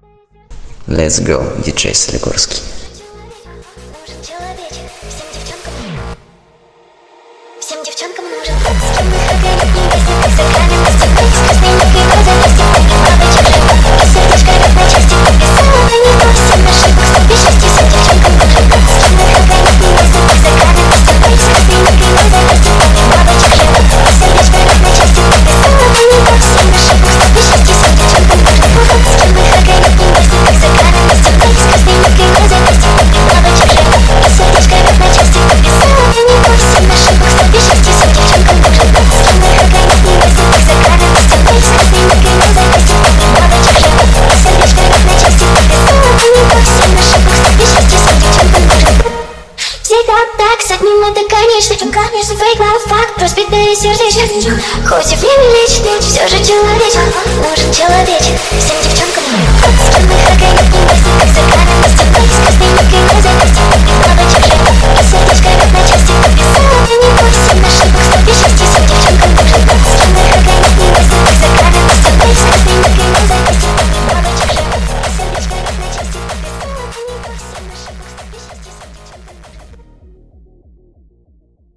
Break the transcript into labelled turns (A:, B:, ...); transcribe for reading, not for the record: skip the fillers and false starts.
A: Let's go, диджей Солигорский.
B: Всем девчонкам нужен секс, с кем мы хакаем, не гасим, как за экраном на стекле. С красной никой глаза вместе, бабочек живет, и сердечко рвет на части. Написала на него всем на ошибок, 156 всем девчонкам нужен секс, с кем мы хакаем, не гасим, как за экраном на стекле. С красной никой глаза вместе, бабочек живет, и сердечко рвет на части. Написала на него всем на ошибок, 156 всем девчонкам нужен секс, с кем мы хакаем, не гасим, как за экраном на стекле. С красной никой глаза вместе, бабочек живет, и сердечко рвет на части. Написала на него всем на ошибок, 156 всем девчонкам нужен секс, с кем мы хакаем, не гасим, как за экраном на стекле. С красной никой глаза вместе, бабочек живет, и сердечко рвет на части. Написала на него всем на ошибок, 156 всем девчонкам нужен. Всегда так, с одним это конечно, фейк, но факт, разбитое сердечко. Хоть и время лечит, все же человечек нужен человечек. Всем девчонкам нужен секс, с кем мы хакаем.